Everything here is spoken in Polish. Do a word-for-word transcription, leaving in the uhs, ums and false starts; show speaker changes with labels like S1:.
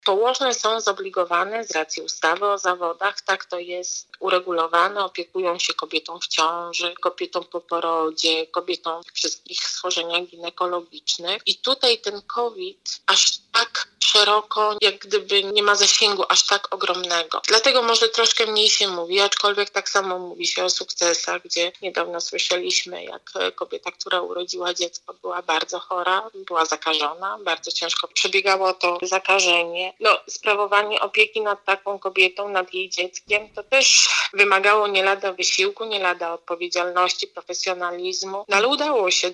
S1: Położne są zobligowane z racji ustawy o zawodach, tak to jest uregulowane, opiekują się kobietą w ciąży, kobietą po porodzie, kobietą w wszystkich schorzeniach ginekologicznych. I tutaj ten COVID aż tak szeroko, jak gdyby nie ma zasięgu aż tak ogromnego. Dlatego może troszkę mniej się mówi, aczkolwiek tak samo mówi się o sukcesach, gdzie niedawno słyszeliśmy, jak kobieta, która urodziła dziecko, była bardzo chora, była zakażona, bardzo ciężko przebiegało to zakażenie. No, sprawowanie opieki nad taką kobietą, nad jej dzieckiem, to też wymagało nie lada wysiłku, nie lada odpowiedzialności, profesjonalizmu, no ale udało się.